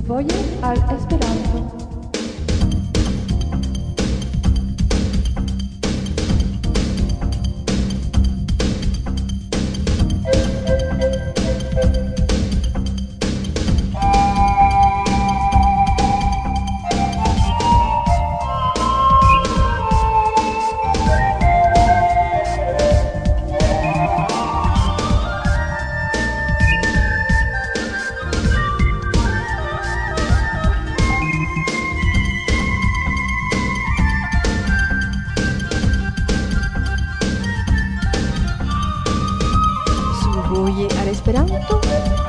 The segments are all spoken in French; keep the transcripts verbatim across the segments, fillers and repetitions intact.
Survoje al Esperanto. Survoje al Esperanto.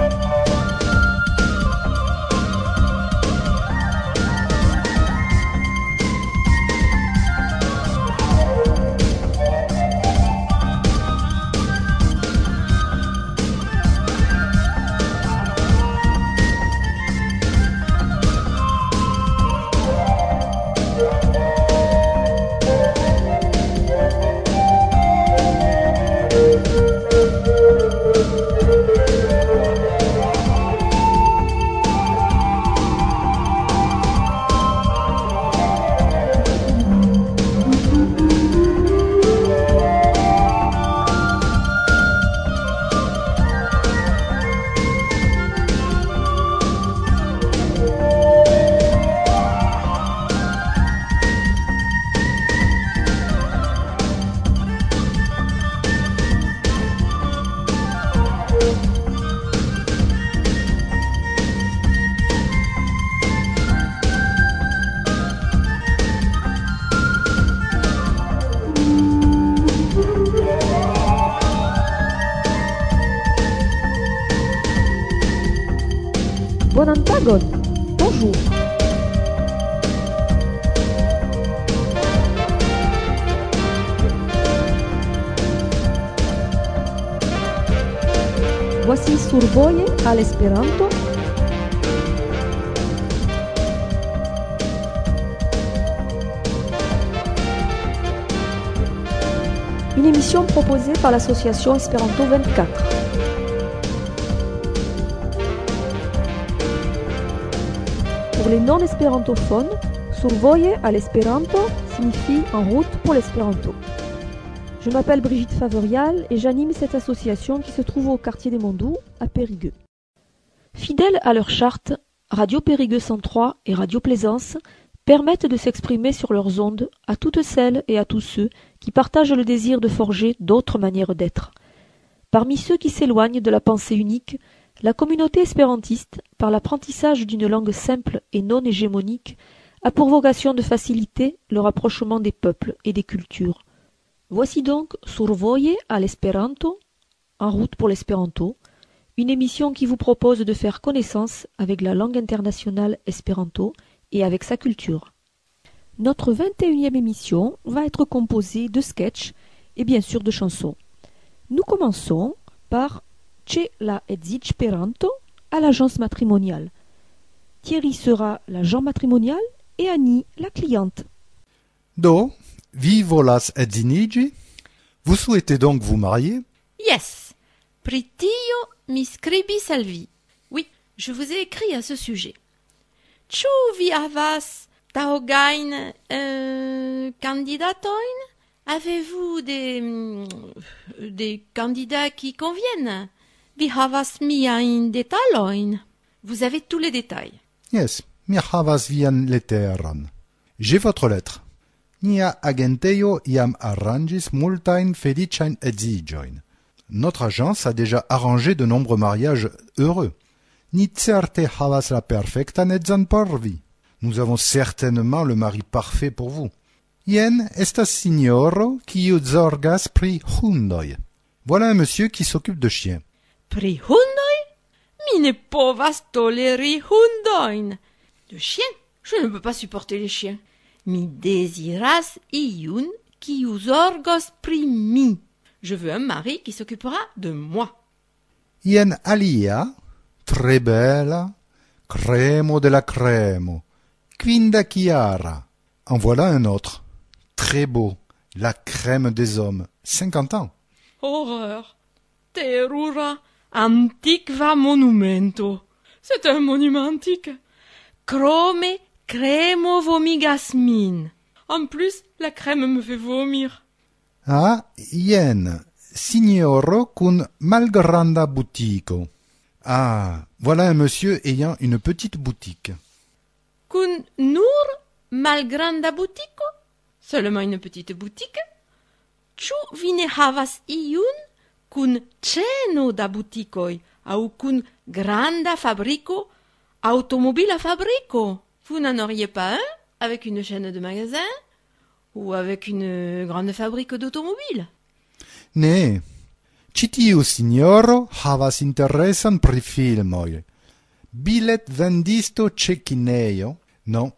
Bonan tagon! Bonjour! Voici Survoje al Esperanto. Une émission proposée par l'association Esperanto vingt-quatre. Pour les non-espérantophones, Survoje al Esperanto signifie en route pour l'espéranto. Je m'appelle Brigitte Favorial et j'anime cette association qui se trouve au quartier des Mondoux, à Périgueux. Fidèles à leur charte, Radio Périgueux cent trois et Radio Plaisance permettent de s'exprimer sur leurs ondes à toutes celles et à tous ceux qui partagent le désir de forger d'autres manières d'être. Parmi ceux qui s'éloignent de la pensée unique, la communauté espérantiste, par l'apprentissage d'une langue simple et non hégémonique, a pour vocation de faciliter le rapprochement des peuples et des cultures. Voici donc Survoje al Esperanto, en route pour l'espéranto, une émission qui vous propose de faire connaissance avec la langue internationale espéranto et avec sa culture. Notre vingt et unième émission va être composée de sketchs et bien sûr de chansons. Nous commençons par C'è la Esperanto à l'agence matrimoniale. Thierry sera l'agent matrimonial et Annie la cliente. Do, vi volas edziniĝi? Vous souhaitez donc vous marier? Yes, pri tio mi skribis al vi. Oui, je vous ai écrit à ce sujet. Ĉu vi havas taŭgajn euh, candidatojn? Avez-vous des des candidats qui conviennent? Vi havas miajn detalojn. Vous avez tous les détails. Yes, mi havas vian leteron. J'ai votre lettre. Nia agentejo iam arrangis multajn feliĉajn edziĝojn. Notre agence a déjà arrangé de nombreux mariages heureux. Ni certe havas la perfektan edzon por vi. Nous avons certainement le mari parfait pour vous. Jen estas signoro kiu zorgas pri hundoj. Voilà un monsieur qui s'occupe de chiens. Pri hundoj? Mi ne povas toleri hundojn. De chiens? Je ne peux pas supporter les chiens. Mi deziras iun kiu zorgos pri mi. Je veux un mari qui s'occupera de moi. Jen alia, tre bella, cremo de la cremo, quinda chiara. En voilà un autre, très beau, la crème des hommes, cinquante ans. Horreur! Terura antiqua monumento. C'est un monument antique. Crome cremo vomigasmin. En plus, la crème me fait vomir. Ah, ien, signoro cun malgranda butico. Ah, voilà un monsieur ayant une petite boutique. Cun nur malgranda butico? Seulement une petite boutique? Ĉu vi ne havas iun cun ĉeno da butikoj aŭ cun granda fabrico, automobila fabrico? Vous n'en auriez pas un avec une chaîne de magasins ou avec une grande fabrique d'automobiles? Ne, ĉi tiu signoro havas interesan pri filmoj. Bilet vendisto ĉe kinejo? Non.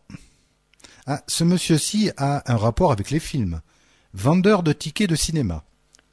Ah, ce monsieur-ci a un rapport avec les films. Vendeur de tickets de cinéma.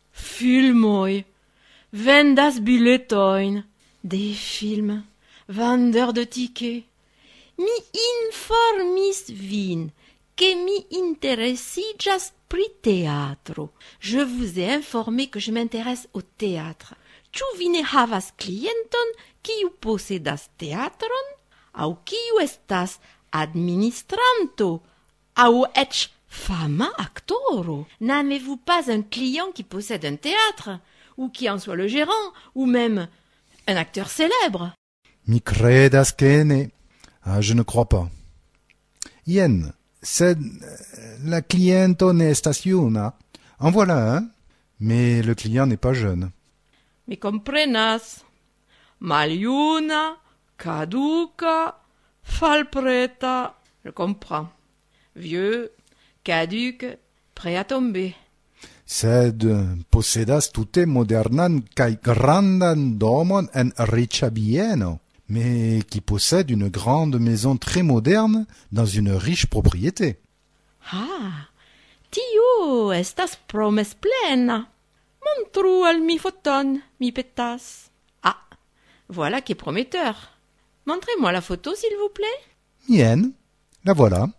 Filmoj, vendas biletojn, des films, vendeur de tickets. Mi informis vin, que mi interesiĝas pri teatro. Je vous ai informé que je m'intéresse au théâtre. Ĉu vi ne havas klienton kiu posedas teatron? Aŭ kiu estas administranto? Aŭ eĉ fama actoro? N'avez-vous pas un client qui possède un théâtre? Ou qui en soit le gérant? Ou même un acteur célèbre? Mi credas que ne. Ah, je ne crois pas. Ien, sed la cliento ne estas juna. En voilà un, mais le client n'est pas jeune. Mi komprenas. Maljuna, caduca, falpreta. Je comprends. Vieux, caduc, prêt à tomber. Sed posedas tute modernan kaj grandan domon en riĉa bieno, mais qui possède une grande maison très moderne dans une riche propriété. Ah, tiu estas promesplena. Montru al mi foton, mi petas. Ah, voilà qui est prometteur. Montrez-moi la photo, s'il vous plaît. Ien, la voilà.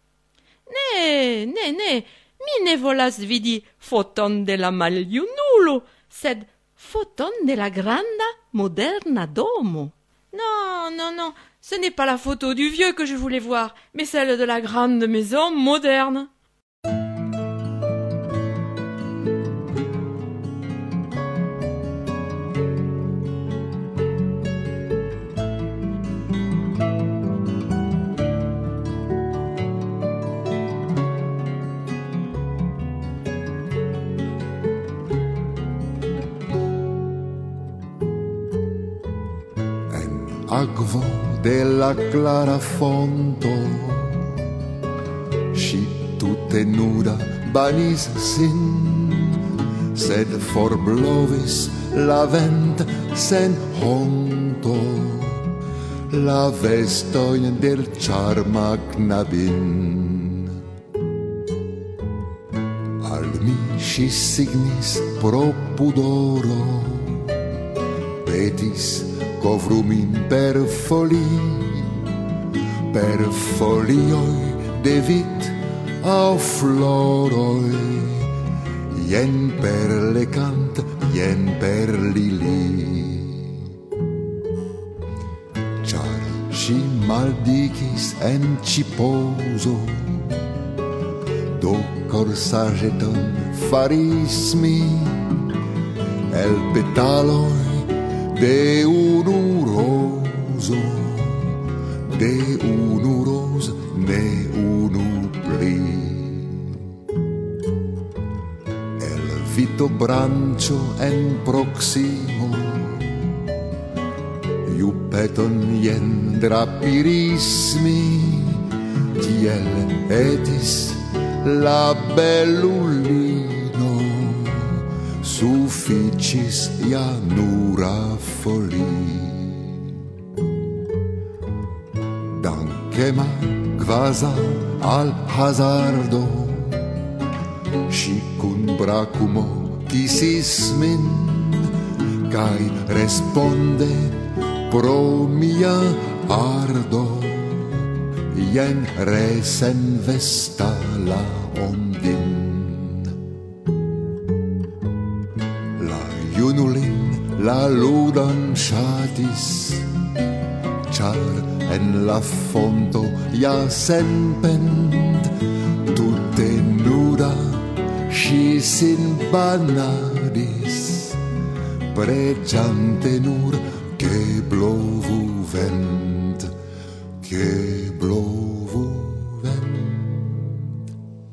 Ne, ne, ne, mi ne volas vidi foton de la maljunulo, sed foton de la granda, moderna domo. Non, non, non, ce n'est pas la photo du vieux que je voulais voir, mais celle de la grande maison moderne. Akvo de la clara fonto, ŝi tute nuda banis sin, sed forblovis la vent sen honto la vestojn del ĉarma knabin. Al mi ŝi signis pro pudoro, petis covru min per folie, per folioj de vit aŭ floroj, jen per lekant, jen per lili. Ĉar ŝi maldikis en ĉipozo, do korsaĵeton faris mi el petaloj de unu rozo, de unu roz, ne unu pli. El vito branĉo en proksimo, ju peton jen drapiris mi, tiel etis la belulino, sufiĉis ja nura foli. Dankema kvazaŭ al hazardo, ŝi kun brakumo kisis min, kaj responde pro mia ardo, jen resenvesta la ondin. Junulin la ludon ŝatis, ĉar en la fonto ja sempend tutte nuda si sin banadis pregiante nur che blovu vent che blovu vent.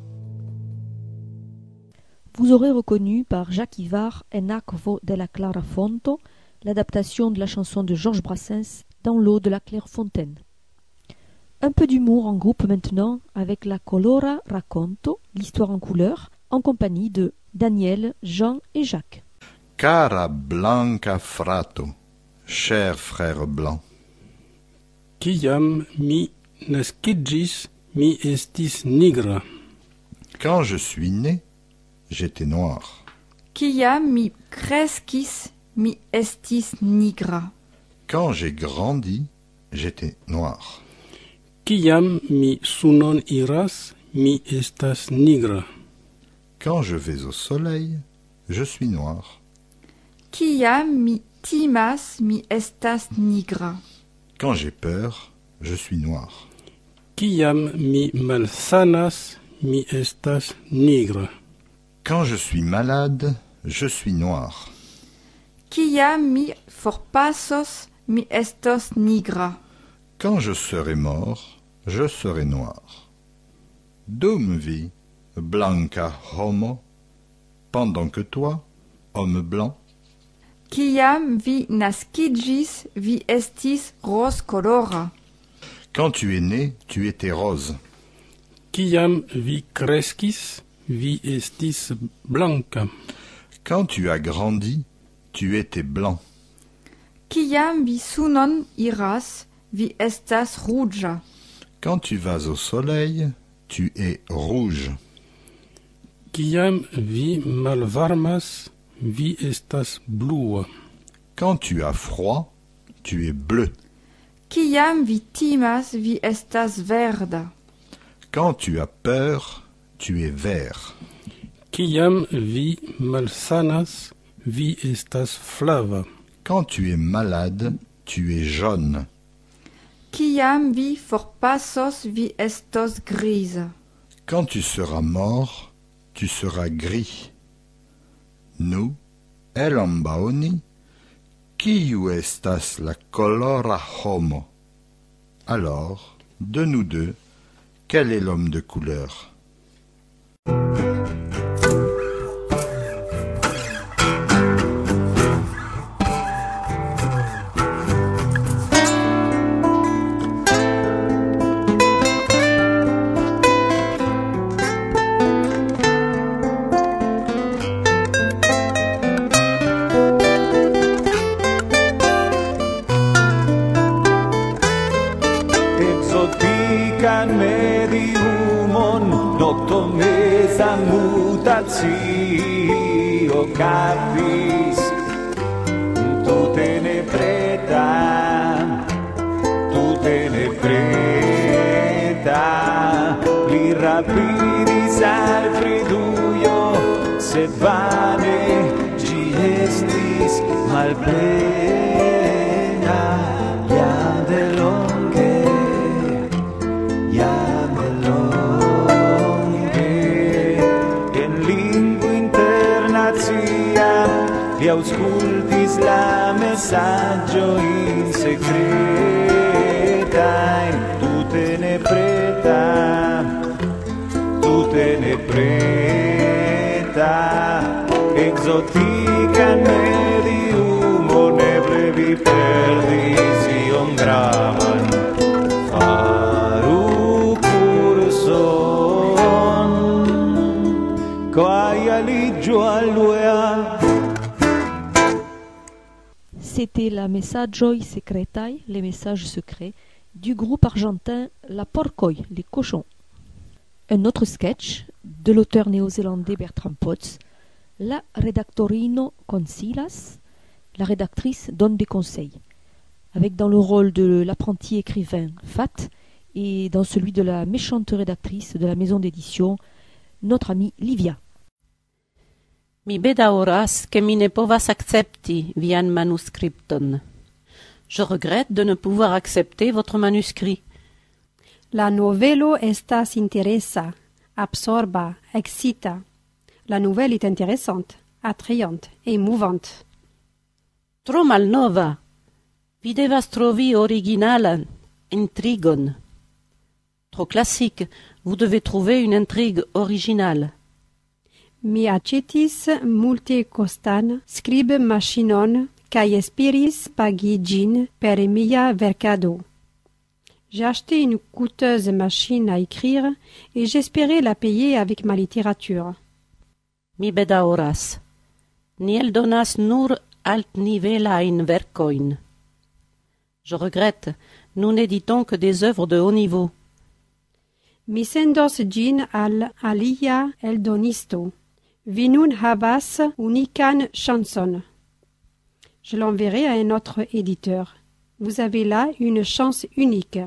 Vous aurez reconnu par Jacques Ivard Enac vo della Clara Fonto, l'adaptation de la chanson de Georges Brassens Dans l'eau de la Clairefontaine. Un peu d'humour en groupe maintenant avec la Colora Racconto, l'histoire en couleur, en compagnie de Daniel, Jean et Jacques. Cara blanca frato, cher frère blanc. Kiam mi nascidgis, mi estis nigra. Quand je suis né, j'étais noir. Kiam mi crescis, mi estis nigra. Quand j'ai grandi, j'étais noir. Kiam mi sunon iras, mi estas nigra. Quand je vais au soleil, je suis noir. Kiam mi timas, mi estas nigra. Quand j'ai peur, je suis noir. Kiam mi malsanas, mi estas nigra. Quand je suis malade, je suis noir. Kiam mi forpasos, mi estos nigra. Quand je serai mort, je serai noir. Dum vi, blanca homo, pendant que toi, homme blanc. Kiam vi nascidgis, vi estis roscolora. Quand tu es né, tu étais rose. Kiam vi crescis, vi estis blanca. Quand tu as grandi, tu étais blanc. Kiam vi sunon iras, vi estas ruĝa. Quand tu vas au soleil, tu es rouge. Kiam vi malvarmas, vi estas blua. Quand tu as froid, tu es bleu. Kiam vi timas, vi estas verda. Quand tu as peur, tu es vert. Kiam vi malsanas, vi estas flava. Quand tu es malade, tu es jaune. Kiam vi forpasos, vi estos griza. Quand tu seras mort, tu seras gris. Nous, el ambaoni, kiu estas la colora homo. Alors, de nous deux, quel est l'homme de couleur? Mutatio capis, tu te ne preta, tu te ne preta, li rapidis al friduio, sed vane gi estis malplena, ja de longe, ja de longe. Li auscultis la messaggio in secreta, tu te ne preta, tu te ne preta, exotica medium, neble vi perdis iom gravan, faru curson, quae aligio aluea. C'était la Messagioi Secretai, les messages secrets, du groupe argentin La Porcoy, les cochons. Un autre sketch de l'auteur néo-zélandais Bertrand Potts, La Redactorino Consilas, la rédactrice donne des conseils, avec dans le rôle de l'apprenti écrivain Fat et dans celui de la méchante rédactrice de la maison d'édition, notre amie Livia. Mi bedaŭras, ke mi ne povas akcepti vian manuskripton. Je regrette de ne pouvoir accepter votre manuscrit. La novelo estas interesa, absorba, excita. La nouvelle est intéressante, attrayante, émouvante. Tro malnova. Vi devas trovi originalan, intrigon. Trop classique. Vous devez trouver une intrigue originale. Mi aĉetis multekostan skribmaŝinon kaj esperis pagi ĝin per mia verkado. J'ai acheté une coûteuse machine à écrire et j'espérais la payer avec ma littérature. Mi bedaŭras. Ni eldonas nur altnivelajn verkojn. Je regrette. Nous n'éditons que des œuvres de haut niveau. Mi sendos ĝin al alia eldonisto. Vi nun havas unikan ŝancon. Je l'enverrai à un autre éditeur. Vous avez là une chance unique.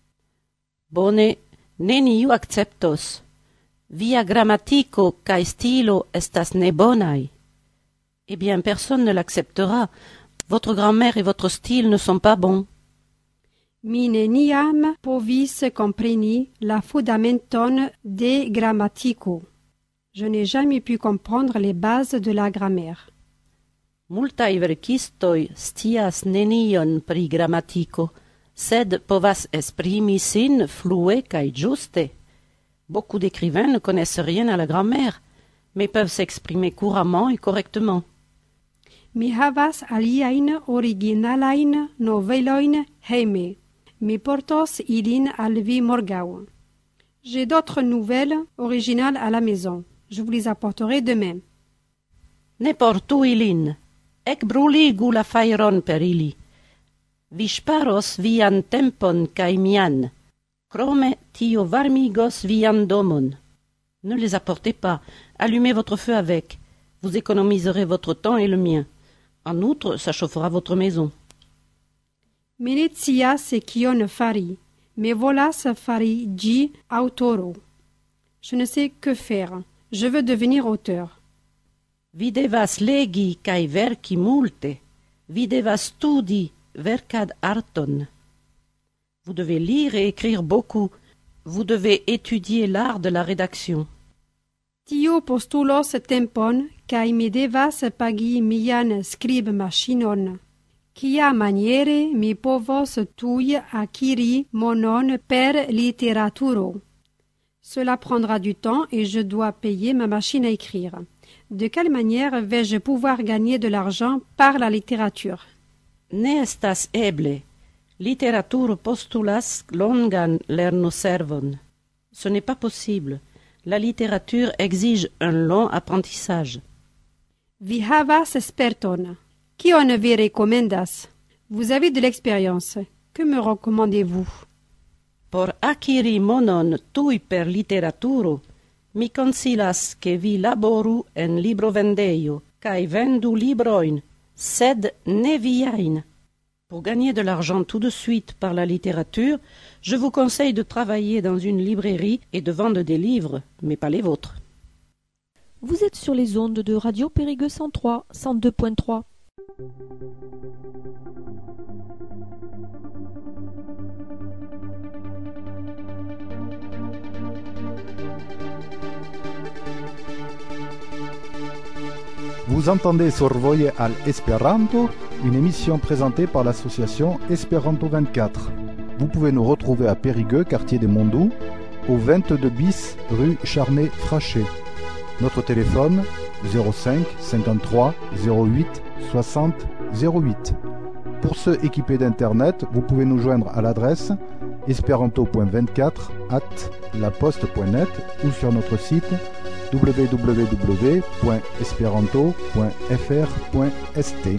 Bone, neniu akceptos. Via grammatiko kaj stilo estas nebonaj. Eh bien, personne ne l'acceptera. Votre grammaire et votre style ne sont pas bons. Mi neniam povis kompreni la fundamenton de grammatiko. Je n'ai jamais pu comprendre les bases de la grammaire. Multaj verkistoj scias nenion pri grammatiko, sed povas esprimi sin flue kaj ĝuste. Beaucoup d'écrivains ne connaissent rien à la grammaire, mais peuvent s'exprimer couramment et correctement. Mi havas aliajn originalajn novelojn hejme. Mi portos ilin al vi morgaŭ. J'ai d'autres nouvelles originales à la maison. Je vous les apporterai demain. Ne portu ilin. Ekbruligu la fajron per ili. Vi ŝparos vian tempon kaj mian. Krome tio varmigos vian domon. Ne les apportez pas. Allumez votre feu avec. Vous économiserez votre temps et le mien. En outre, ça chauffera votre maison. Mi ne scias kion fari. Mi volas fari ĝi aŭtoro. Je ne sais que faire. Je veux devenir auteur. Vi devas legi kaj verki multe. Vi devas studi verkad arton. Vous devez lire et écrire beaucoup. Vous devez étudier l'art de la rédaction. Tio postulos tempon kaj mi devas pagi mian skribmaŝinon. Kia maniere mi povos tuj akiri monon per literaturo. Cela prendra du temps et je dois payer ma machine à écrire. De quelle manière vais-je pouvoir gagner de l'argent par la littérature? Ne estas eble. Literaturo postulas longan lernoservon. Ce n'est pas possible. La littérature exige un long apprentissage. Vi havas sperton. Kion vi rekomendas? Vous avez de l'expérience. Que me recommandez-vous? Por akiri monon tuj per literaturo, mi konsilas ke vi laboru en librovendejo kaj vendu librojn, sed ne viajn. Pour gagner de l'argent tout de suite par la littérature, je vous conseille de travailler dans une librairie et de vendre des livres, mais pas les vôtres. Vous êtes sur les ondes de Radio Périgueux cent trois, cent deux point trois. Vous entendez Survoje al Esperanto, une émission présentée par l'association Esperanto vingt-quatre. Vous pouvez nous retrouver à Périgueux, quartier des Mondoux, au vingt-deux bis rue Charnay-Frachet. Notre téléphone zéro cinq cinquante-trois zéro huit soixante zéro huit. Pour ceux équipés d'internet, vous pouvez nous joindre à l'adresse esperanto point vingt-quatre arobase laposte point net ou sur notre site w w w point esperanto point f r point s t.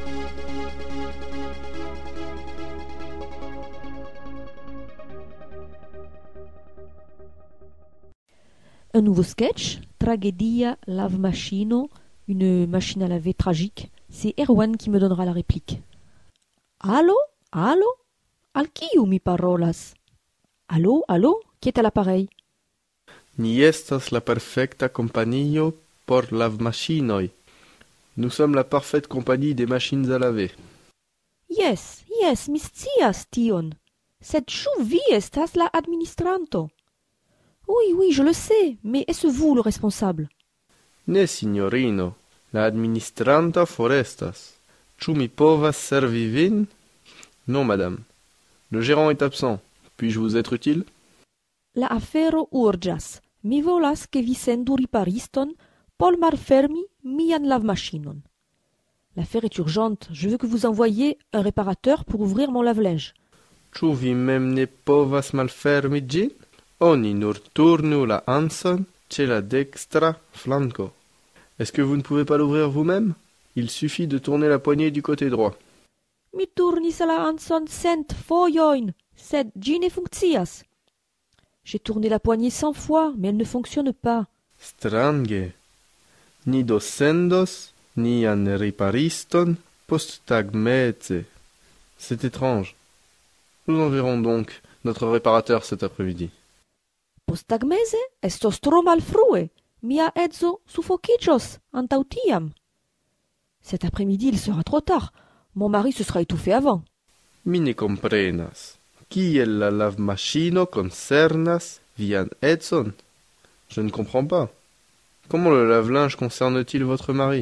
Un nouveau sketch, Tragedia Lavmachino, une machine à laver tragique. C'est Erwan qui me donnera la réplique. Allô? Allô? Al kiu mi parolas? Allô? Allô? Qui est à l'appareil? Ni estas la perfecta kompanio por lavmaŝinoj. Nous sommes la parfaite compagnie des machines à laver. Yes, yes, mi scias tion. Sed ĉu vi estas la administranto? Oui, oui, je le sais, mais est-ce vous le responsable? Ne, signorino, la administranta forestas. Ĉu mi povas servi vin? Non, madame. Le gérant est absent. Puis-je vous être utile? La afero urĝas. Mi volas ke vi sendu ripariston por malfermi mian lavmaŝinon. L'affaire est urgente. Je veux que vous envoyiez un réparateur pour ouvrir mon lave-linge. Ĉu vi mem ne povas malfermi ĝin? Oni nur turnu la anson ĉe la dekstra flanko. Est-ce que vous ne pouvez pas l'ouvrir vous-même? Il suffit de tourner la poignée du côté droit. Mi turnis la anson cent fojojn, sed ĝi ne funkcias. J'ai tourné la poignée cent fois, mais elle ne fonctionne pas. Strange. Ni do sendos nian ripariston posttagmeze. C'est étrange. Nous enverrons donc notre réparateur cet après-midi. Posttagmeze estos tro malfrue. Mia edzo sufokiĝos antaŭ tiam. Cet après-midi, il sera trop tard. Mon mari se sera étouffé avant. Mi ne komprenas. Kiel la lavmaŝino koncernas vian edzon? Je ne comprends pas. Comment le lave-linge concerne-t-il votre mari?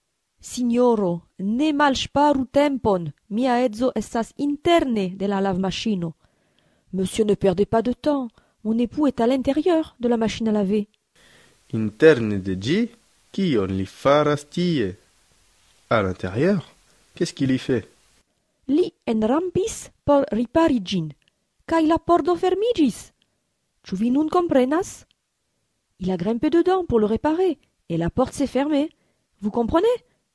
Signoro, ne malŝparu tempon. Mia edzo estas interne de la lavmaŝino. Monsieur, ne perdez pas de temps. Mon époux est à l'intérieur de la machine à laver. Interne de ĝi? Kion li faras tie? À l'intérieur? Qu'est-ce qu'il y fait? Li enrampis por ripari ĝin, kaj la pordo fermiĝis. Ĉu vi nun komprenas? Il a grimpé dedans pour le réparer, et la porte s'est fermée. Vous comprenez?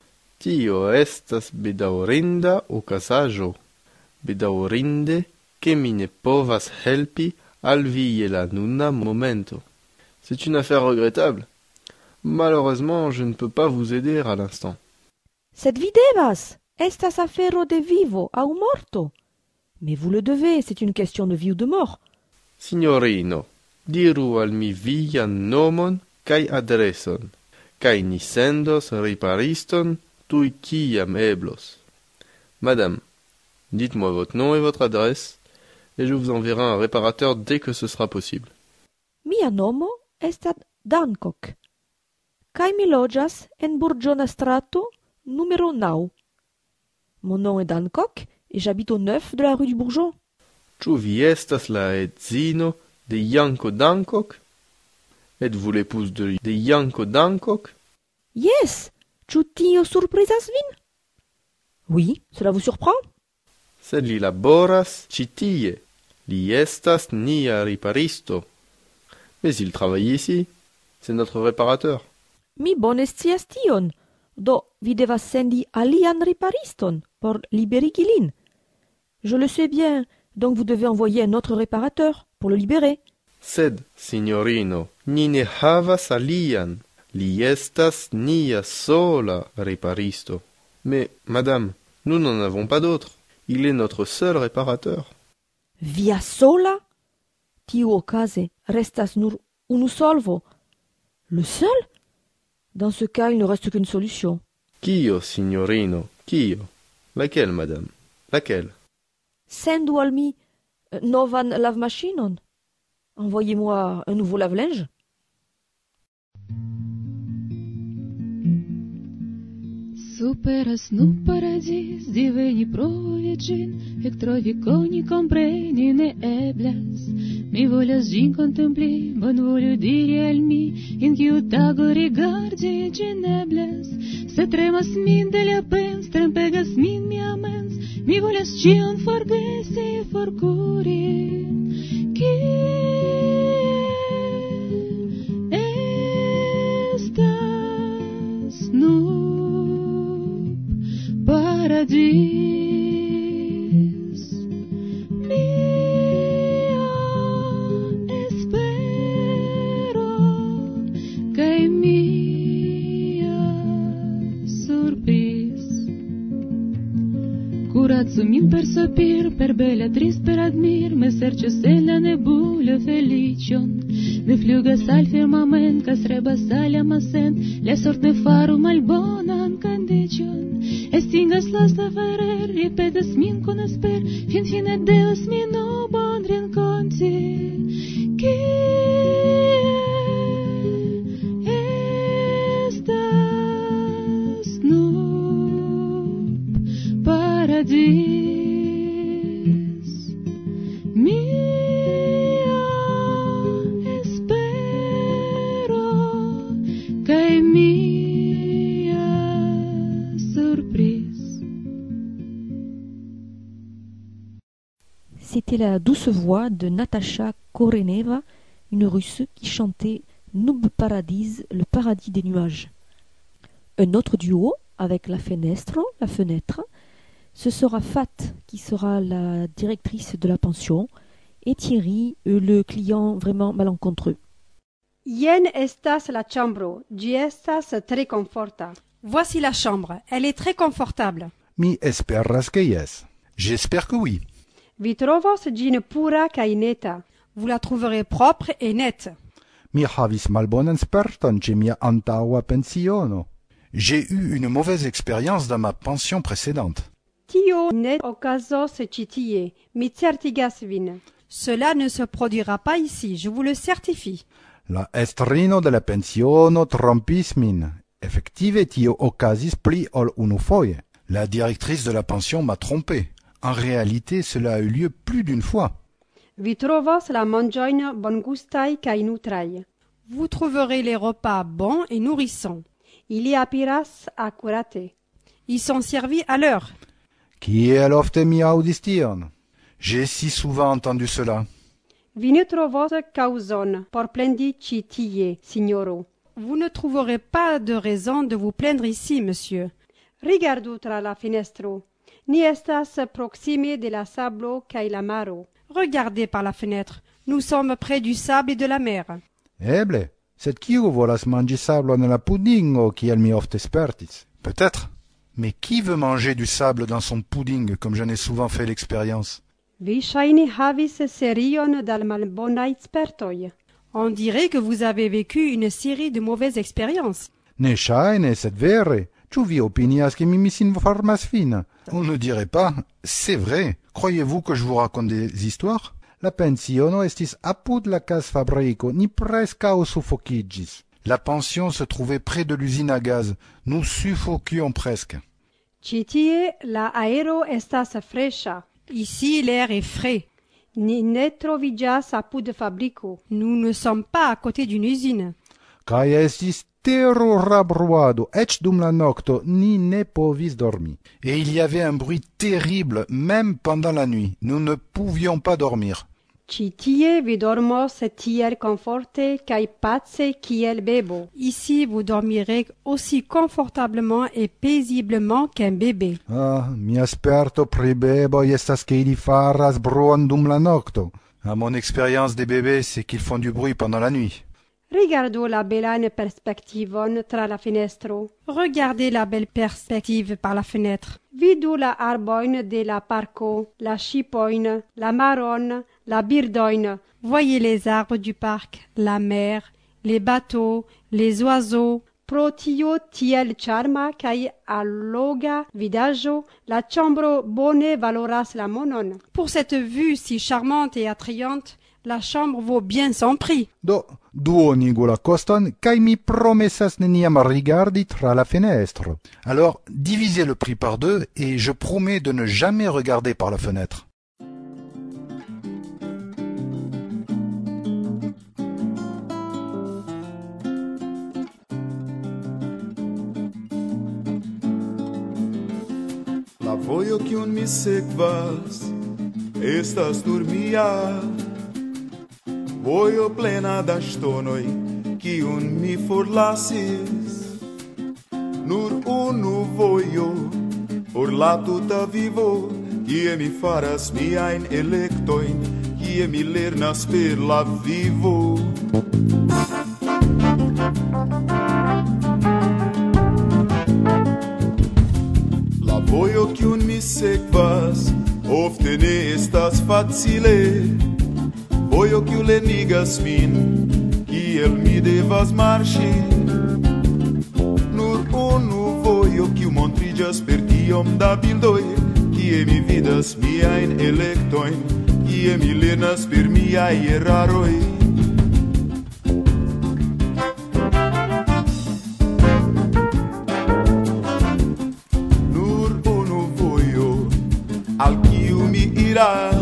Tio estas bedaŭrinda okazaĵo. Bedaŭrinde, ke mi ne povas helpi al vi je la nuna momento. C'est une affaire regrettable. Malheureusement, je ne peux pas vous aider à l'instant. Sed vi devas. Estas afero de vivo aŭ morto. Mais vous le devez, c'est une question de vie ou de mort. Signorino, diru al mi vian nomon kaj adreson, kaj ni sendos ripariston tuj kiam eblos. Madame, dites-moi votre nom et votre adresse, et je vous enverrai un réparateur dès que ce sera possible. Mia nomo estas Dankok, kaj mi loĝas en Burĝona strato numéro naŭ. Mon nom est Dankok et j'habite au neuf de la rue du Bourgeon. Ĉu vi estas la edzino de Janko Dankok? Êtes-vous l'épouse de, de Janko Dankok? Yes! Ĉu tio surprizas vin? Oui, cela vous surprend? Sed li laboras ĉi tie. Li estas nia riparisto. Mais il travaille ici. C'est notre réparateur. Mi bone scias tion. Do vi devas sendi alian ripariston por liberigi lin. Je le sais bien, donc vous devez envoyer un autre réparateur pour le libérer. Sed, signorino, ni ne havas alian. Li estas nia sola riparisto. Mais, madame, nous n'en avons pas d'autre. Il est notre seul réparateur. Via sola? Tiu okaze restas nur unu solvo. Le seul? Dans ce cas, il ne reste qu'une solution. Kio, signorino, kio? Laquelle, madame? Laquelle? Sendu al mi novan lavmaŝinon. Envoyez-moi un nouveau lave-linge. Super snu paradis diveni provi ĝin, ektrovi koni kompreni ne eblas. Mi volas ĝin kontempli, bonvolu diri al mi, en kiu tago rigardi ĝin eblas. Se tremas min de la pens, trempegas min mia mens, mi volas ĉion forgesi, forkuri. Kiel estas nun paradis mia espero kaj mia surpriz. Kuraco min per sopir, per bellatrice, per admir, me serĉas en la nebulo feliĉon. Mi flugas al firmament, kaj strebas al amasent, la sort ne faru malbonan kandiĝon. Estingas lasta ferer, ripetas mi C'était la douce voix de Natasha Koreneva, une Russe qui chantait Nub Paradis, le paradis des nuages. Un autre duo avec la Fenestro, la fenêtre, ce sera Fat qui sera la directrice de la pension et Thierry, le client vraiment malencontreux. Jen estas la ĉambro, ĝi estas tre komforta. Voici la chambre, elle est très confortable. Mi esperas que yes. J'espère que oui. Vi trovos ĝin pura kaj neta. Vous la trouverez propre et nette. Mi havis malbonan sperton ĉe mia antaŭa pensiono. J'ai eu une mauvaise expérience dans ma pension précédente. Tio ne okazos ĉi tie, mi certigas vin. Cela ne se produira pas ici, je vous le certifie. La estrino de la pensiono trompis min. Effective tio okazis pli ol unufoje. La directrice de la pension m'a trompé. En réalité, cela a eu lieu plus d'une fois. Vi trovos la manĝojn bongustaj kaj nutraj. Vous trouverez les repas bons et nourrissants. Ili apiras akurate. Ils sont servis à l'heure. Kiel ofte mi aŭdis tion? J'ai si souvent entendu cela. Vi ne trovos kaŭzon por plendi ĉi tie, signoro. Vous ne trouverez pas de raison de vous plaindre ici, monsieur. Rigardu tra la fenestro. Ni estas proksime de la sablo kaj la maro. Regardez par la fenêtre. Nous sommes près du sable et de la mer. Eble, sed kiu volas manĝi sablon en la pudingo kiel mi ofte spertis? Peut-être. Mais qui veut manger du sable dans son pudding, comme j'en ai souvent fait l'expérience? Vi ŝajne havis serion da malbonaj spertoj. On dirait que vous avez vécu une série de mauvaises expériences. Ne ŝajne, sed vere. Ĉu vi opinias que mi misinformas vin? On ne dirait pas. C'est vrai. Croyez-vous que je vous raconte des histoires? La pensiono estis apud la gasfabriko, ni preskaŭ sufokiĝis. La pension se trouvait près de l'usine à gaz. Nous suffoquions presque. Ĉi tie la aero estas freŝa. Ici, l'air est frais. Ni ne troviĝas apud fabriko. Nous ne sommes pas à côté d'une usine. Kaj estis terura bruado, eĉ dum la nokto ni ne povis dormi. Et il y avait un bruit terrible, même pendant la nuit. Nous ne pouvions pas dormir. Ĉi tie vi dormos tiel komforte kaj pace kiel bebo. Ici, vous dormirez aussi confortablement et paisiblement qu'un bébé. Ah, mia sperto pri beboj estas ke ili faras bruon dum la nokto. À mon expérience des bébés, c'est qu'ils font du bruit pendant la nuit. Rigardu la belan perspektivon tra la fenestro. Regardez la belle perspective par la fenêtre. Vidu la arbojn de la parko, la ŝipojn, la maron, la birdojn. Voyez les arbres du parc, la mer, les bateaux, les oiseaux. Pro tio tiel ĉarma kaj alloga vidaĵo, la ĉambro bone valoras la monon. Pour cette vue si charmante et attrayante, la chambre vaut bien son prix. Do, duonigu la koston, kaj mi promesas neniam rigardi tra la fenestro. Alors, divisez le prix par deux et je promets de ne jamais regarder par la fenêtre. La vojo kiun mi sekvas estas nur mia. Vojo plena da ŝtonoj, kiun mi forlasis. Nur unu vojo por la tuta vivo, kie mi faras miajn elektojn, kie mi lernas per la vivo. La vojo kiun mi sekvas ofte ne estas facile. Vojo kiu lenigas min, kiel mi devas marŝi. Nur unu vojo kiu montriĝas per tiom da bildoj, kie mi vidas miajn elektojn, kie mi lernas per miaj eraroj. Nur unu vojo al kiu mi iras.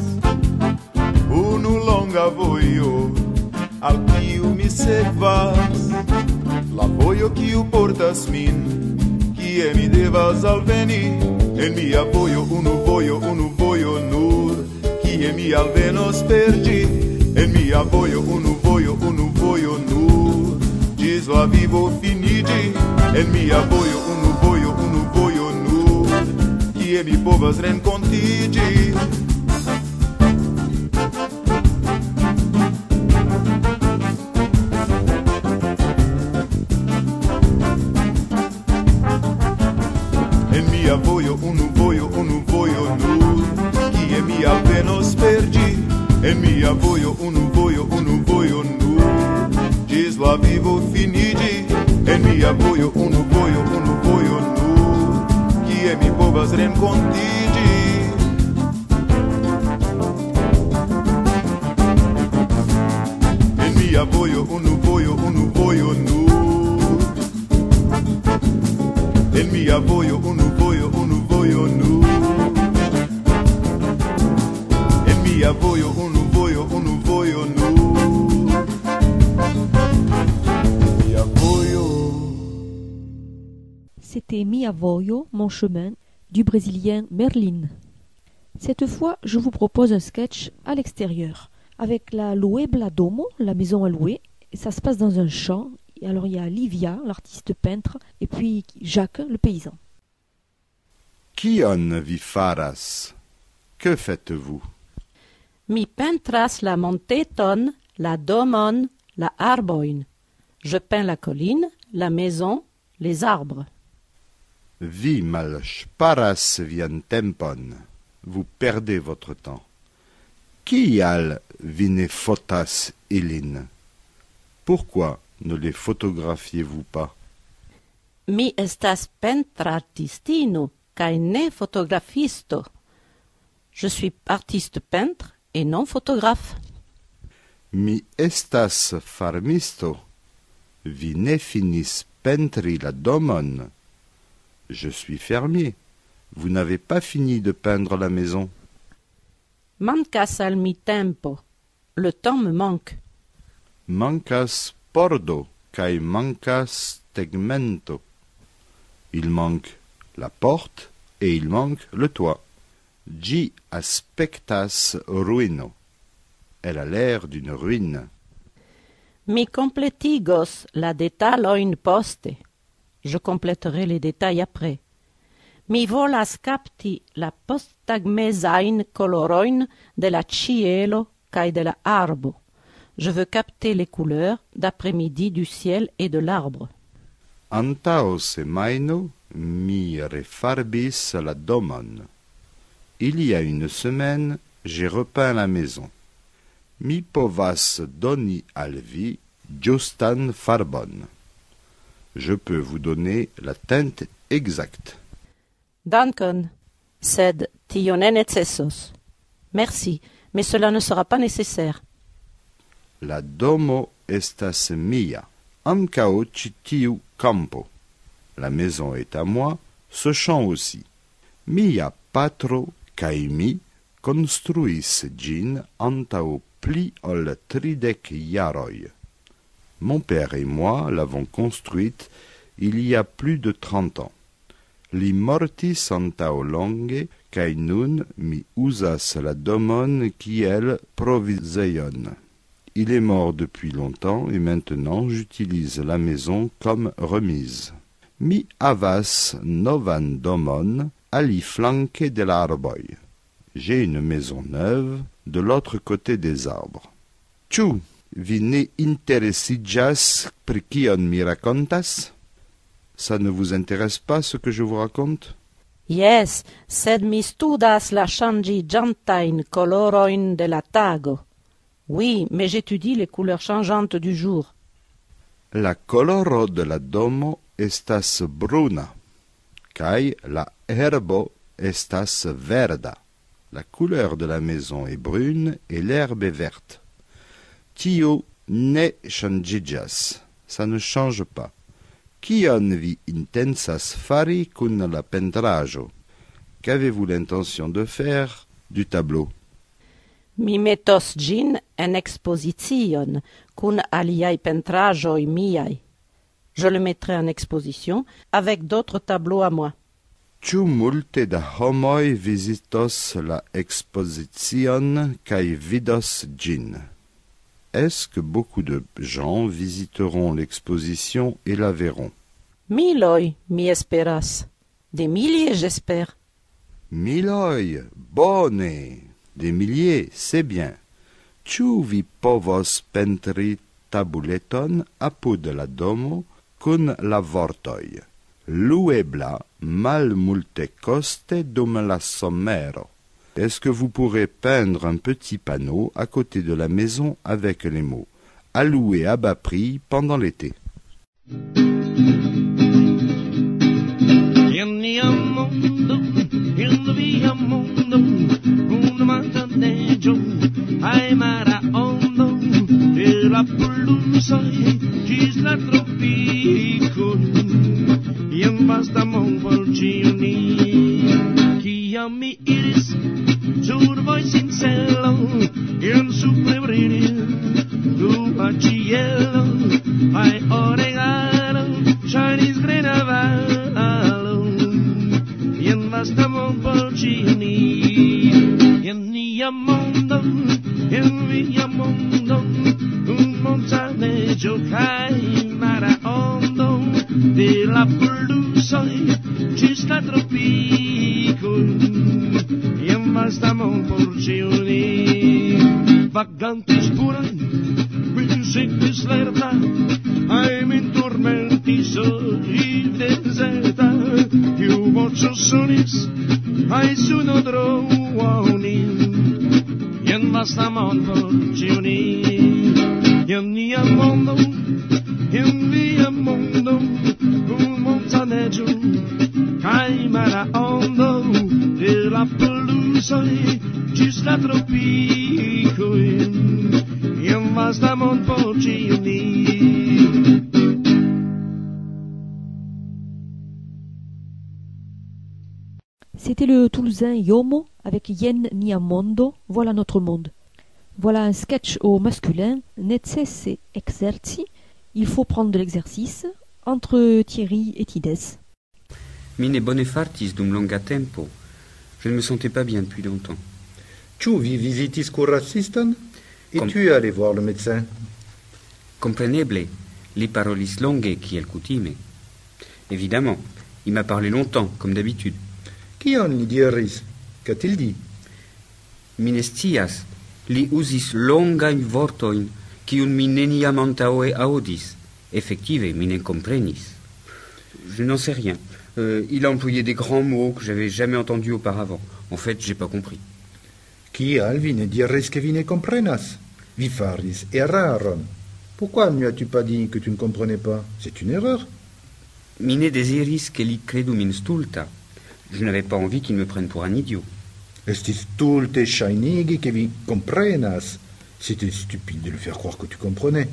Unu longa vojo al kiu mi sekvas. La vojo kiu portas min, kie mi devas alveni. En mia vojo unu vojo, unu vojo nur, kie che mi almeno spergi, e mia voglio, unu voglio, unu voglio nu, Gesù vivo finigi, e mia voglio, unu voglio, unu voglio nu, che mi povas rencontigi. Mia voglio, unu voglio, unu voglio nu, chi è mia almeno spergi, e mia voglio, unu voglio, unu voglio nu, Gesù vivo finigi, e mia voglio, unu voglio, unu voglio nu, chi è mi povas rencontigi. E mia voglio, unu voglio, unu voglio nu, e mia voglio, unu voglio, unu voglio nu, e mia voglio, unu voglio, unu voglio nu, mia voglio. C'était Mi Avoyo, mon chemin, du brésilien Merlin. Cette fois, je vous propose un sketch à l'extérieur, avec la Luebla Domo, la maison à louer, et ça se passe dans un champ. Et alors il y a Livia, l'artiste peintre, et puis Jacques, le paysan. Kion vi faras? Que faites-vous? Mi pentras la monteton, la domon, la arbojn. Je peins la colline, la maison, les arbres. Vi malŝparas vian tempon. Vous perdez votre temps. Kial vi ne fotas ilin? Pourquoi ne les photographiez-vous pas? Mi estas pentrartistino kaj ne fotografisto. Je suis artiste peintre et non photographe. Mi estas farmisto. Vi ne finis pentri la domon. Je suis fermier. Vous n'avez pas fini de peindre la maison. Mankas al mi tempo. Le temps me manque. Mankas pordo kaj mankas tegmento. Il manque la porte et il manque le toit. Ĝi aspektas ruino. Elle a l'air d'une ruine. Mi completigos la detalojn poste. Je compléterai les détails après. Mi volas capti la posttagmezajn colorojn de la ĉielo kaj de la arbo. Je veux capter les couleurs d'après-midi du ciel et de l'arbre. Antaŭ semajno mi refarbis la domon. Il y a une semaine, j'ai repeint la maison. Mi povas doni al vi ĝustan farbon. Je peux vous donner la teinte exacte. Dankon, sed tio ne necesos. Merci, mais cela ne sera pas nécessaire. La domo estas mia, ankaŭ ĉi tiu campo. La maison est à moi, ce champ aussi. Mia patro kaj mi konstruis ĝin antaŭ pli ol tridek jaroj. Mon père et moi l'avons construite il y a plus de trente ans. Li mortis antaŭ longe, kaj nun mi uzas la domon kiel provizejon. Il est mort depuis longtemps et maintenant j'utilise la maison comme remise. Mi havas novan domon aliflanke de la arboj. J'ai une maison neuve de l'autre côté des arbres. Ĉu vi ne interesiĝas pri kion mi rakontas? Ça ne vous intéresse pas ce que je vous raconte? Yes, sed mi studas la ŝanĝiĝantajn kolorojn de la tago. Oui, mais j'étudie les couleurs changeantes du jour. La koloro de la domo estas bruna, kaj la herbo estas verda. La couleur de la maison est brune et l'herbe est verte. Tio ne ŝanĝiĝas. Ça ne change pas. Kion vi intensas fari kun la pentraĵo? Qu'avez-vous l'intention de faire du tableau? Mi metos ĝin en ekspozicion kun aliaj pentraĵoj miaj. Je le mettrai en exposition avec d'autres tableaux à moi. Ĉu multe da homoj vizitos la ekspozicion kaj vidos ĝin? Est-ce que beaucoup de gens visiteront l'exposition et la verront? Miloj, mi esperas. Des milliers, j'espère. Miloj, bone. Des milliers, c'est bien. Ĉu vi povos pentri tabuleton apud la domo kun la vortoj luebla malmultekoste dum la somero? Est-ce que vous pourrez peindre un petit panneau à côté de la maison avec les mots « à louer à bas prix pendant l'été » Mi iris, sur voi sincero, in su febril, tu cielo, ai oregalo, Chinese grenavalo, in vastamon porcini, in mia mondo, in via mondo, un montaneggio cai maraondo, de la pelusa, ci sta tropico, in vastamon porcini, vagantes por aí, music deserta, ai mi tormenti sorri deserta, più voce sonis, ai sono droni, in vastamon porcini, in mia mondo, in via mondo, un montaneggio, cai maraondo, de la pelusa, ci sta tropico, in vastamon porcini. C'était le Toulousain Yomo avec Yen Niamondo, voilà notre monde. Voilà un sketch au masculin, necesse exerci, il faut prendre de l'exercice, entre Thierry et Tides. Mine bone fartis dum longa tempo. Je ne me sentais pas bien depuis longtemps. Ĉu vi visitis kuraciston? Et Com- tu es allé voir le médecin? Compreneble, li parolis longe kiel kutime. Évidemment, il m'a parlé longtemps, comme d'habitude. Kion li diris? Qu'a-t-il dit? Mi ne scias, li uzis longajn vortojn, kiun mi neniam antaŭe aŭdis. Effektive, mi ne komprenis. Je n'en sais rien. Euh, il a employé des grands mots que j'avais jamais entendus auparavant. En fait, j'ai pas compris. Kial vi ne diris que vi ne comprenas? Vi faris eraron. Pourquoi ne lui as-tu pas dit que tu ne comprenais pas? C'est une erreur. Mi ne desiris ke li kredu min stulta. Je n'avais pas envie qu'il me prenne pour un idiot. Estis stulte ŝajnigi que vi comprenas. C'était stupide de lui faire croire que tu comprenais.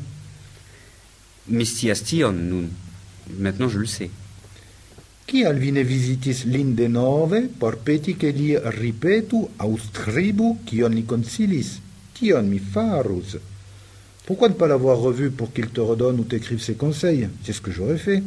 Mi scias tion nun. Maintenant je le sais. Kial vi ne visitis lin denove por peti ke li ripetu aŭ skribu kion li konsilis? Tion mi farus. Pourquoi ne pas l'avoir revu pour qu'il te redonne ou t'écrive ses conseils? C'est ce que j'aurais fait.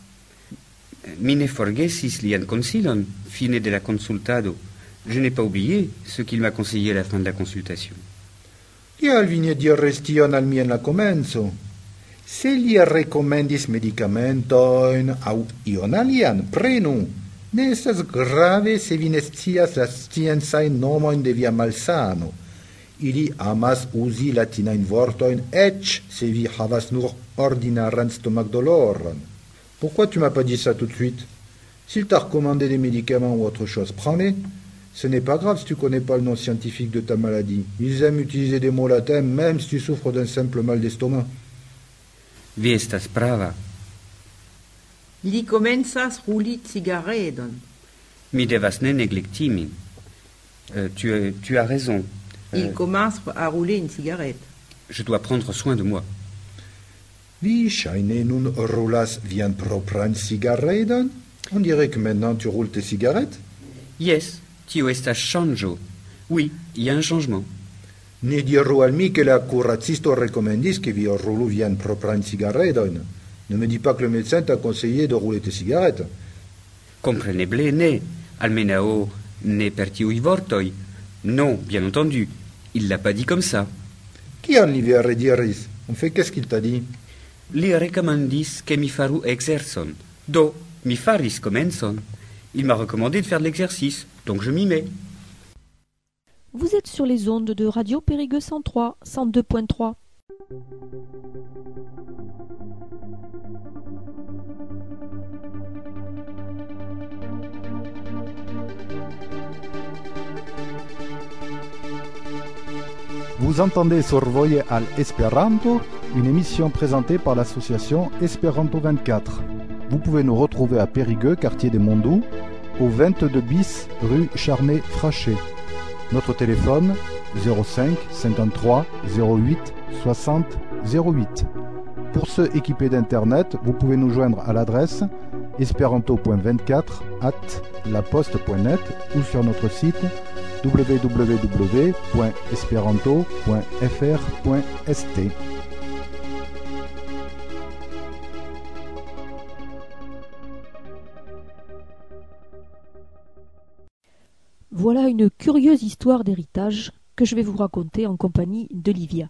Mi ne forgesis lian konsilon, fine de la consultado. Je n'ai pas oublié ce qu'il m'a conseillé à la fin de la consultation. Kial vi ne diris tion al mi en la komenco? Se li rekomendis medikamentojn aŭ ion alian, prenu. Ne estas grave se vi ne scias la sciencajn nomojn de via malsano. Ili amas uzi latinajn vortojn, eĉ se vi havas nur ordinaran stomac-doloron. Pourquoi tu m'as pas dit ça tout de suite? S'il t'a recommandé des médicaments ou autre chose, prends-les. Ce n'est pas grave si tu connais pas le nom scientifique de ta maladie. Ils aiment utiliser des mots latins même si tu souffres d'un simple mal d'estomac. Vi estas prava. Li komencas ruli cigaredon. Mi devas ne neglekti min. Euh, tu, tu as raison. Il Euh, commence à rouler une cigarette. je dois prendre soin de moi. Vi ŝajne nun roulas vian propran cigaredon? On dirait que maintenant tu roules tes cigarettes. Yes, tio estas ŝanĝo. Oui, il y a un changement. Ne diru al mi que la curacisto recomendis que vi roulu vian propran cigaredon. Ne me dis pas que le médecin t'a conseillé de rouler tes cigarettes. Compreneble ne, almenao ne per tiui vortoi. Non, bien entendu, il l'a pas dit comme ça. Kion li vi rediris? En fait, qu'est-ce qu'il t'a dit? Li recommandis que mi faru exerson. Do, mi faris comenson. Il m'a recommandé de faire de l'exercice, donc je m'y mets. Vous êtes sur les ondes de Radio Périgueux cent trois, cent deux point trois. Vous entendez Survoje al Esperanto, une émission présentée par l'association Esperanto vingt-quatre. Vous pouvez nous retrouver à Périgueux, quartier des Mondoux, au vingt-deux bis rue Charnay-Frachet. Notre téléphone zéro cinq cinquante-trois zéro huit soixante zéro huit. Pour ceux équipés d'internet, vous pouvez nous joindre à l'adresse esperanto point vingt-quatre arobase laposte point net ou sur notre site w w w point esperanto point f r point s t. Voilà une curieuse histoire d'héritage que je vais vous raconter en compagnie de Livia.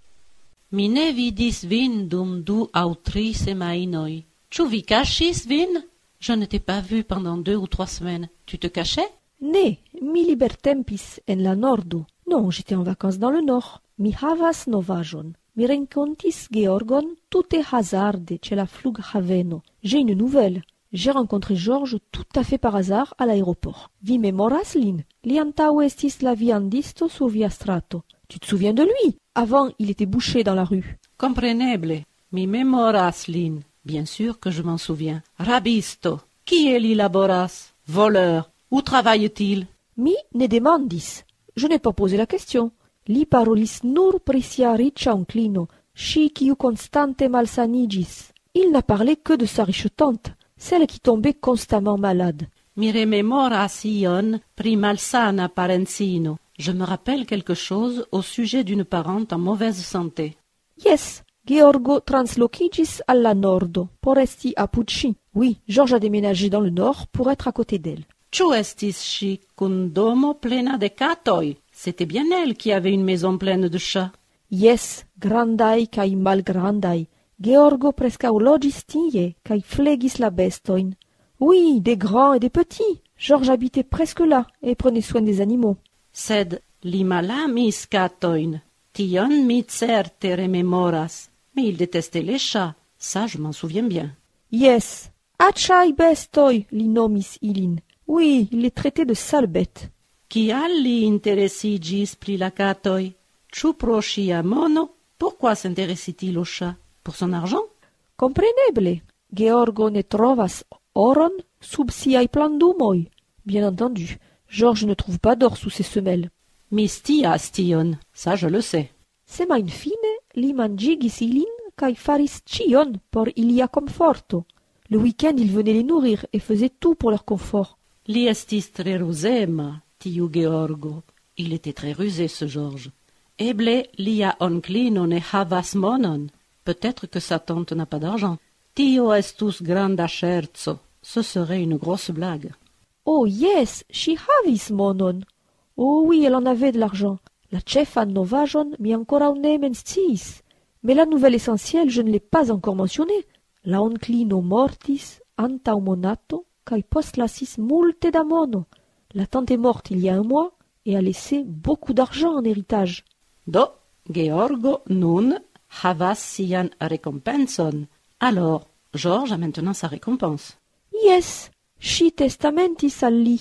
Mi ne vidis vin dum du aŭ tri semajnoj. Ĉu vi kaŝis vin? Je ne t'ai pas vu pendant deux ou trois semaines. Tu te cachais? Ne, mi libertempis en la nordo. Non, j'étais en vacances dans le nord. Mi havas novaĵon. Mi renkontis Georgon tute hazarde ĉe la flughaveno. J'ai une nouvelle. J'ai rencontré Georges tout à fait par hasard à l'aéroport. Vi memoras lin? Li antaŭ estis la viandisto sur via strato. Tu te souviens de lui? Avant, il était bouché dans la rue. Compreneble. Mi memoras lin. Bien sûr que je m'en souviens. Rabisto. Kie li laboras? Voleur. Où travaille-t-il? Mi ne demandis. Je n'ai pas posé la question. Li parolis nur pri sia riĉa onklino, ŝi kiu constante malsanigis. Il n'a parlé que de sa riche tante, celle qui tombait constamment malade. Mi rememoras ion pri malsana parencino. Je me rappelle quelque chose au sujet d'une parente en mauvaise santé. Yes, Georgo translocigis alla nordo, por esti apud ŝi. Oui, Georges a déménagé dans le nord pour être à côté d'elle. Ĉu estis ŝi kun domo plena de katoj? C'était bien elle qui avait une maison pleine de chats. Yes, grandai kaj malgrandai. Georgo preskaŭ loĝis tie kaj flegis la bestojn. Oui, des grands et des petits. Georges habitait presque là et prenait soin des animaux. Sed li malamis katojn. Tion mi certe rememoras. Mais il détestait les chats. Ça, je m'en souviens bien. Yes, aĉaj bestoj li nomis ilin. Oui, il les traitait de sales bêtes. Kial li interesiĝis pri la katoj? Ĉu pro ŝia mono? Pourquoi s'intéresse-t-il aux chats? Pour son argent? Compreneble. Georgo ne trovas oron sub siaj plendumoj. Bien entendu, Georges ne trouve pas d'or sous ses semelles. Mi scias tion, ça je le sais. Semajnfine li manĝigis ilin kaj faris ĉion por ilia komforto. Le week-end, il venait les nourrir et faisait tout pour leur confort. Li estis tre ruzema, tiu Georgo. Il était très rusé, ce Georges. Eble lia onklino ne havas monon. Peut-être que sa tante n'a pas d'argent. Tio estus granda ŝerco. Ce serait une grosse blague. Oh yes, ŝi havis monon. Oh oui, elle en avait de l'argent. La ĉefan novaĵon mi ankoraŭ ne menciis. Mais la nouvelle essentielle, je ne l'ai pas encore mentionnée. La onklino mortis antaŭ monato kaj postlasis multe da mono. La tante est morte il y a un mois et a laissé beaucoup d'argent en héritage. Do, Georgo nun havas sian rekompenson. Alors, Georges a maintenant sa récompense. Yes, ŝi testamentis al li.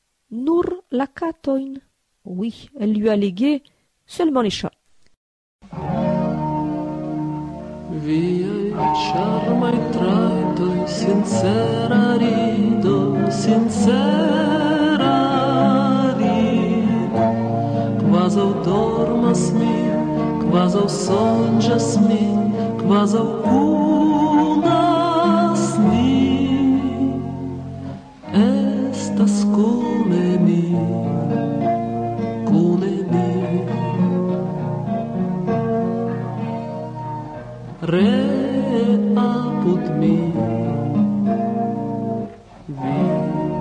Nur la katojn. Oui, elle lui a légué seulement les chats. Viaj ĉarmaj trajtoj, sincera rido, sincera rido. Kvazaŭ dormas mi, kvazaŭ sonĝas mi, kvazaŭ kunas ni. Estas kune mi, kune ni. Re apud mi, vi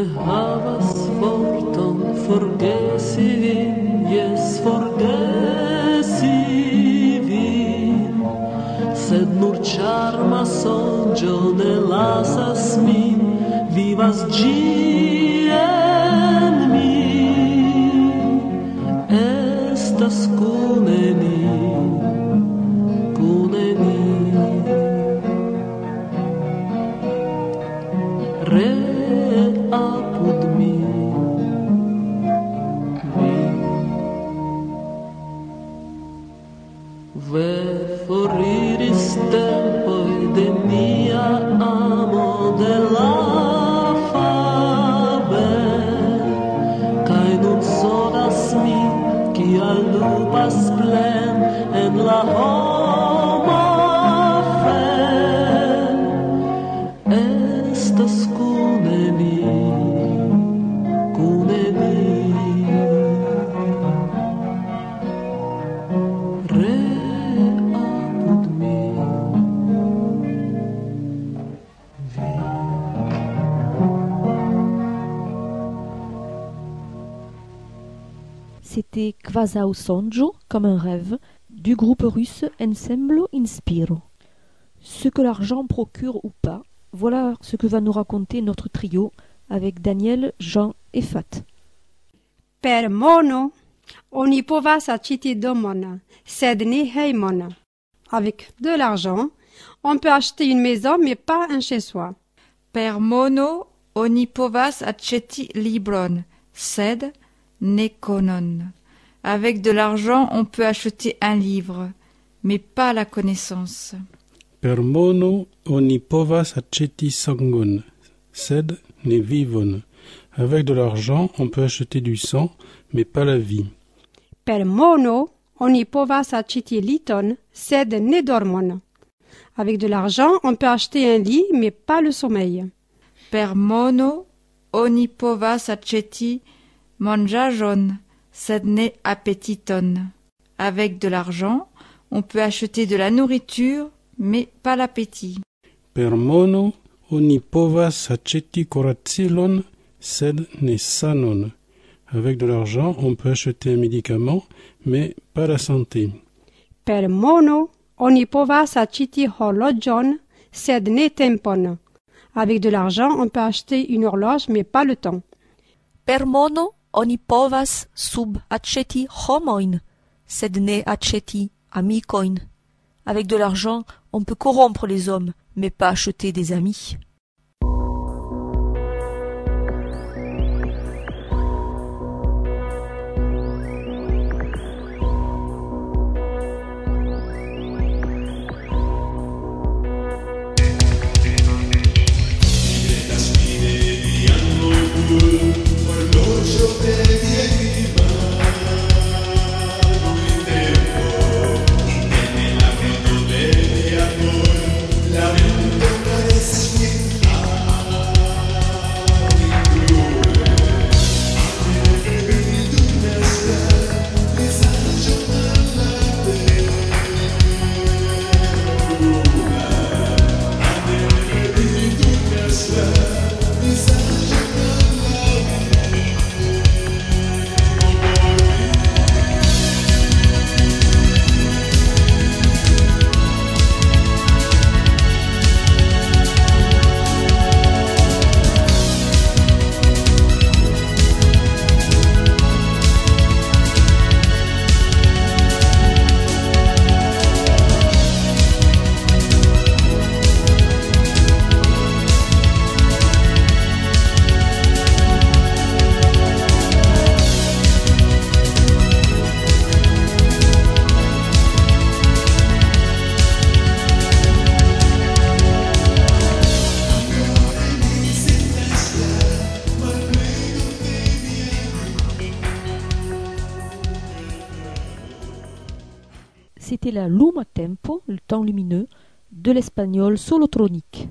havas forton forgesi vin, jes forgesi vin, sed nur ĉarma sonĝo ne lasas min, vivas ĝi en mi, estas kune ni, kune ni. Re apud mi vi ve foriris tempoi de mia amo de la faber, kai nun sonas mi kial lupas plen en la homa fer. Estas kune ni, kune ni. Re apud mi vi. C'était Kvasau Sonjo, comme un rêve, du groupe russe Ensemble Inspiro. Ce que l'argent procure ou pas, voilà ce que va nous raconter notre trio avec Daniel, Jean et Fat. Per mono oni povas aĉeti domon, sed ne hejmon. Avec de l'argent, on peut acheter une maison mais pas un chez-soi. Per mono oni povas aĉeti libron, sed ne konon. Avec de l'argent, on peut acheter un livre, mais pas la connaissance. Per mono oni povas aĉeti sangon, sed ne vivon. Avec de l'argent, on peut acheter du sang, mais pas la vie. Per mono oni povas aĉeti liton, sed ne dormon. Avec de l'argent, on peut acheter un lit, mais pas le sommeil. Per mono oni povas aĉeti manĝaĵon, sed ne apetiton. Avec de l'argent, on peut acheter de la nourriture, mais pas l'appétit. Per mono oni povas aĉeti kuracilon, sed ne sanon. Avec de l'argent, on peut acheter un médicament, mais pas la santé. Per mono oni povas aĉeti horloĝon, sed ne tempon. Avec de l'argent, on peut acheter une horloge, mais pas le temps. Per mono oni povas subaĉeti homojn, sed ne aĉeti amikojn. Avec de l'argent, on peut corrompre les hommes, mais pas acheter des amis. C'était la Luma Tempo, le temps lumineux, de l'espagnol Solotronique.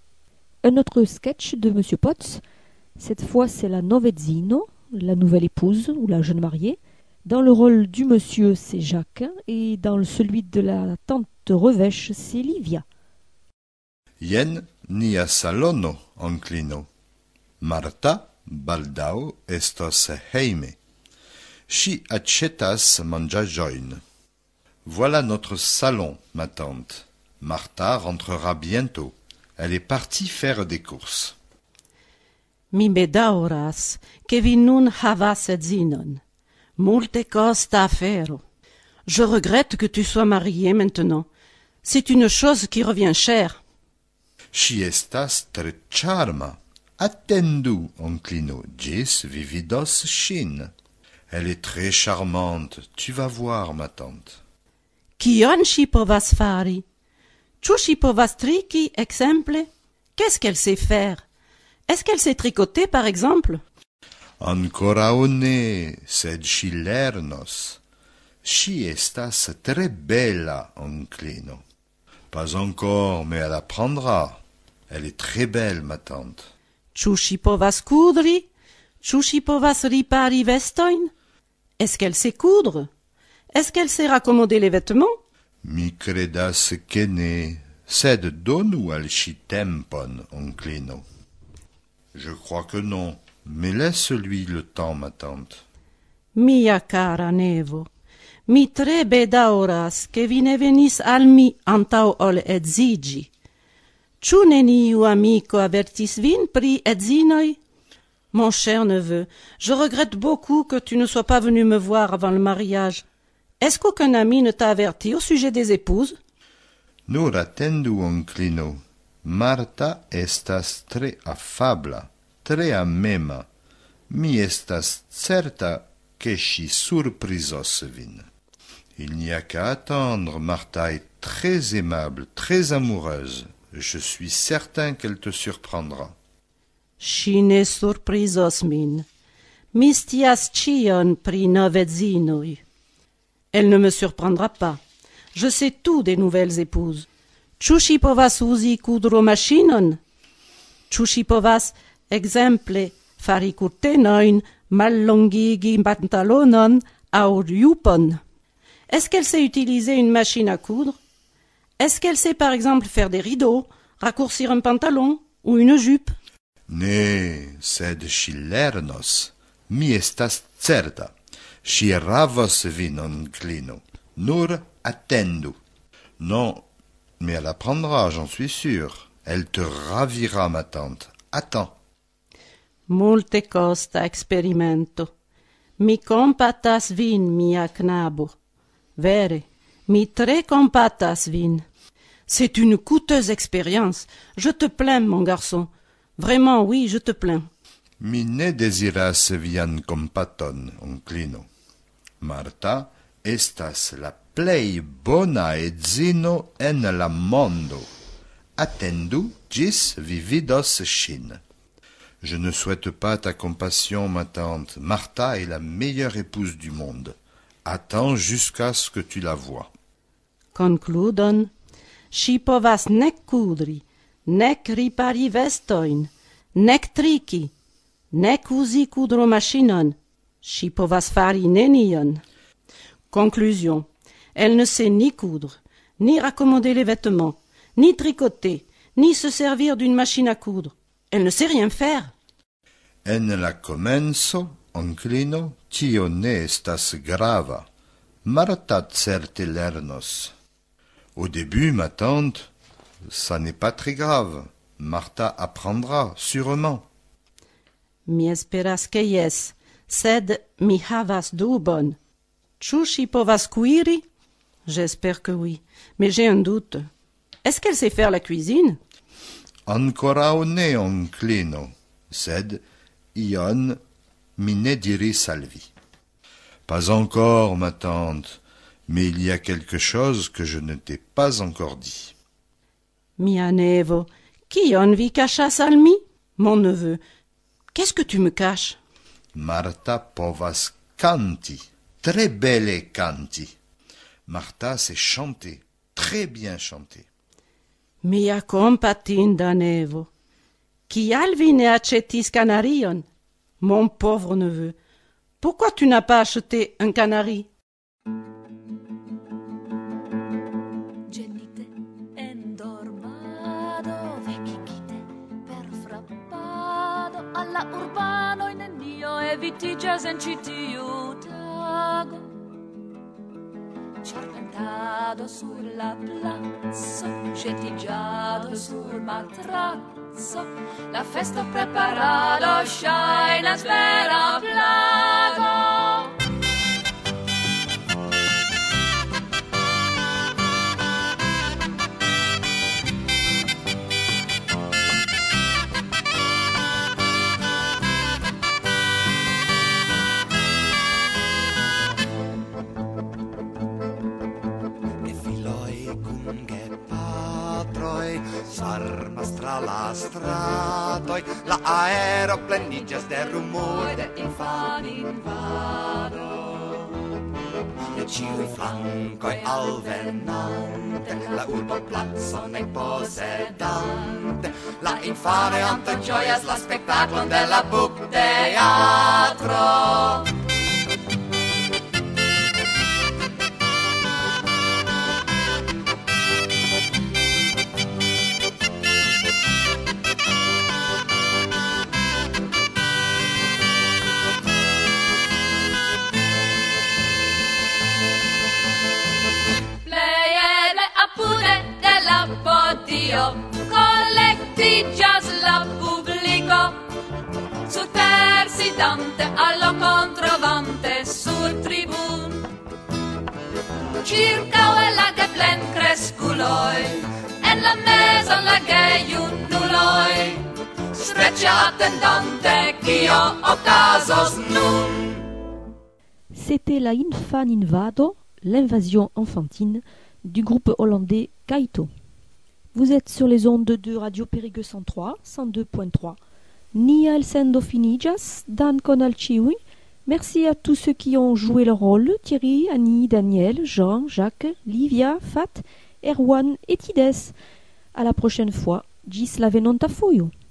Un autre sketch de Monsieur Potts, cette fois c'est la Novezzino, la nouvelle épouse ou la jeune mariée. Dans le rôle du monsieur c'est Jacques et dans celui de la tante revêche c'est Livia. Jen nia salono, onklino. Marta Baldao estos heime. Ŝi aĉetas manĝaĵojn. Voilà notre salon, ma tante. Martha rentrera bientôt. Elle est partie faire des courses. Mi bedaŭras, ke vi nun havas edzinon. Multe costa afero. Je regrette que tu sois marié maintenant. C'est une chose qui revient cher. Ŝi estas tre ĉarma. Attendu, onklino, ĝis vi vidos ŝin. Elle est très charmante, tu vas voir, ma tante. Kion ŝi povas fari? Ĉu ŝi povas triki, exemple? Qu'est-ce qu'elle sait faire? Est-ce qu'elle sait tricoter, par exemple? Ankoraŭ ne, sed ŝi lernos. Ŝi estas tre bela, onklino. Pas encore, mais elle apprendra. Elle est très belle, ma tante. Ĉu ŝi povas kudri? Ĉu ŝi povas ripari vestojn? Est-ce qu'elle sait coudre? Est-ce qu'elle sait raccommoder les vêtements? Mi kredas ke ne, sed donu al ŝi tempon, onklino. Je crois que non, mais laisse-lui le temps, ma tante. Mia cara nevo, mi tre bedaŭras, ke vi ne venis al mi antaŭ ol edziĝi. Ĉu neniu amiko avertis vin pri edzinoj? Mon cher neveu, je regrette beaucoup que tu ne sois pas venu me voir avant le mariage. Est-ce qu'aucun ami ne t'a averti au sujet des épouses? Nur attendu, onklino. Martha estas tre afabla, tre amema. Mi estas certa que ŝi surprizos vin. Il n'y a qu'à attendre. Martha est très aimable, très amoureuse. Je suis certain qu'elle te surprendra. Ŝi ne surprizos min. Mi scias ĉion pri novedzinoj. Elle ne me surprendra pas. Je sais tout des nouvelles épouses. Ĉu ŝi povas uzi kudromaŝinon? Ĉu ŝi povas, ekzemple, fari kurtenojn, mallongigi pantalonon aŭ jupon? Est-ce qu'elle sait utiliser une machine à coudre? Est-ce qu'elle sait par exemple faire des rideaux, raccourcir un pantalon ou une jupe? Ne, sed ŝi lernos. Mi estas certa. Ŝi ravos vin, onklino. Nur attendu. Non, mais elle apprendra, j'en suis sûr. Elle te ravira, ma tante. Attends. Multe costa experimento. Mi kompatas vin, mia knabo. Vere, mi tre kompatas vin. C'est une coûteuse expérience. Je te plains, mon garçon. Vraiment, oui, je te plains. Mi ne deziras vian kompaton, onklino. Martha estas la plej bona edzino en la mondo. Attendu, ĝis vi vidos ŝin. Je ne souhaite pas ta compassion, ma tante. Martha est la meilleure épouse du monde. Attends jusqu'à ce que tu la vois. Concludon, ŝi povas nek kudri, nek ripari vestojn, nek triki, nek uzi kudromaŝinon. Ŝi povas fari nenion. Conclusion. Elle ne sait ni coudre, ni raccommoder les vêtements, ni tricoter, ni se servir d'une machine à coudre. Elle ne sait rien faire. En la komenco, onklino, tio ne estas grava. Martha certe lernos. Au début, ma tante, ça n'est pas très grave. Martha apprendra, sûrement. Mi esperas ke jes, sed mi havas dubon. Ĉu ŝi povas kuiri? J'espère que oui, mais j'ai un doute. Est-ce qu'elle sait faire la cuisine? Ankoraŭ ne, onklino, sed ion mi ne diris al vi. Pas encore, ma tante, mais il y a quelque chose que je ne t'ai pas encore dit. Mia nevo, kion vi kaŝas al mi? Mon neveu, qu'est-ce que tu me caches? Martha povas kanti, très belle kanti. Martha sait chanter, très bien chanter. Mia kompatinda nevo, kial vi ne aĉetis kanarion? Mon pauvre neveu, pourquoi tu n'as pas acheté un canari? Gennite endormado, vecchite per frappado alla urbano vitigas en citiu tago, ciarpentado sulla plazzo, scentiggiato sul matrazzo, la festa preparado, shine svera plago. Sarmas tra la stratoi, la aeroplenigas de rumor de infan invado. E ciui flancoi alvenante, la urbo plazzon e posedante, la infane anta gioias la spectaclon de la buc teatro. Collectiggias la publico, supersidante allo controvante sul tribun. Circa e la che plen cresculoi, en la mesa la geiunuloi, streccia attendante ch'io ho casos nun. C'était la Infan Invado, l'invasion enfantine, du groupe hollandais Kaito. Vous êtes sur les ondes de Radio Périgueux cent trois, cent deux point trois. Nia el sendo finijas, Dan Conal Chiwi. Merci à tous ceux qui ont joué leur rôle, Thierry, Annie, Daniel, Jean, Jacques, Livia, Fat, Erwan et Tides. À la prochaine fois. Gis la venonta foio.